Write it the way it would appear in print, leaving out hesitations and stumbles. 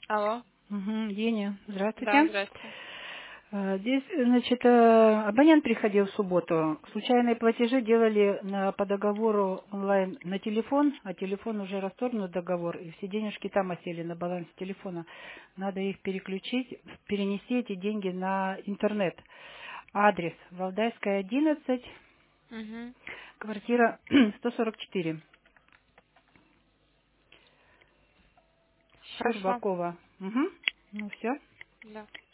Алло. Еня, Да, здравствуйте. здрасте. Здесь, значит, абонент приходил в субботу. Случайные платежи делали по договору онлайн на телефон, а телефон уже расторгнут договор, и все денежки там осели на баланс телефона. Надо их переключить, перенести эти деньги на интернет. Адрес Валдайская, 11, Угу. квартира 144, Хорошо. Щербакова. Угу. Ну все. Да.